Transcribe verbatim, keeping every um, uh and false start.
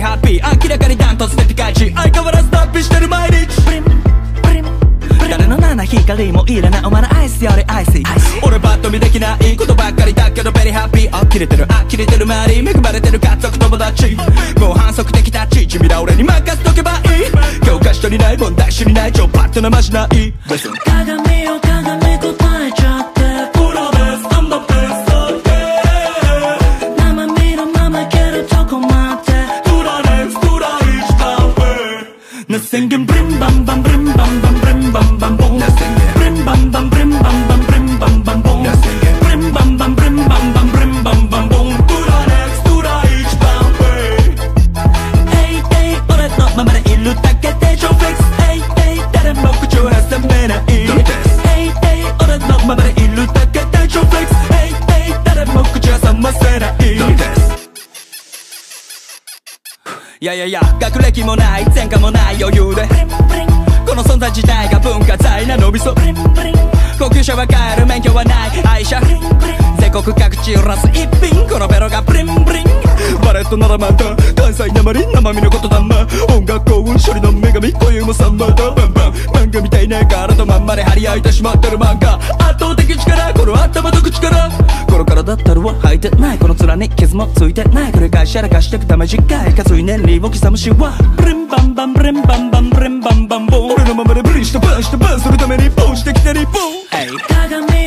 ハッピー明らかにダントツでピカイチ相変わらず脱皮してる毎日誰の七光もいらないお前のアイスよりアイス俺パッと見できないことばっかりだけどベリーハッピーあ切れてるあ切れてる周り恵まれてる家族友達もう反則的タッチ地味な俺に任せとけばいい教科書にない問題集にない超パッとなまじない鏡よ鏡答えちゃってプロですアンドです生身のままいけるとこまでプラネスプライチタウェイ Nothing can brim bam bam brim bam bam brim bam bam boom brim bam bam brim bam bam brim bam bam boom brim bam bam brim bam bam brim bam bam boom プラネスプライチタウェイ Hey hey 俺のままでいるだけで超フレックス Hey hey 誰も口を挟めない Hey hey 俺のままでいるだけで超フレックス Hey hey 誰も口を挟ませないいやいやいや学歴もない前科もない余裕でこの存在自体が文化財なのびそ高級車は買える免許はない愛車全国各地揺らす一品このベロがブリンブリンバレットならまた関西なまり生身のことだな音楽幸運処理の女神恋もサンバだバンバン漫画みたいな体まんまで張り合いてしまってる漫画圧倒的力この頭と口からこの体ったるは履いてないこの面に傷もついてない繰り返しやらかしてくため短いかつい年利を刻むしはブリンバンバンブリンバンバンブリンバンバンボン俺のままでブリンしてバンしてバンするためにボンしてきてリボン鏡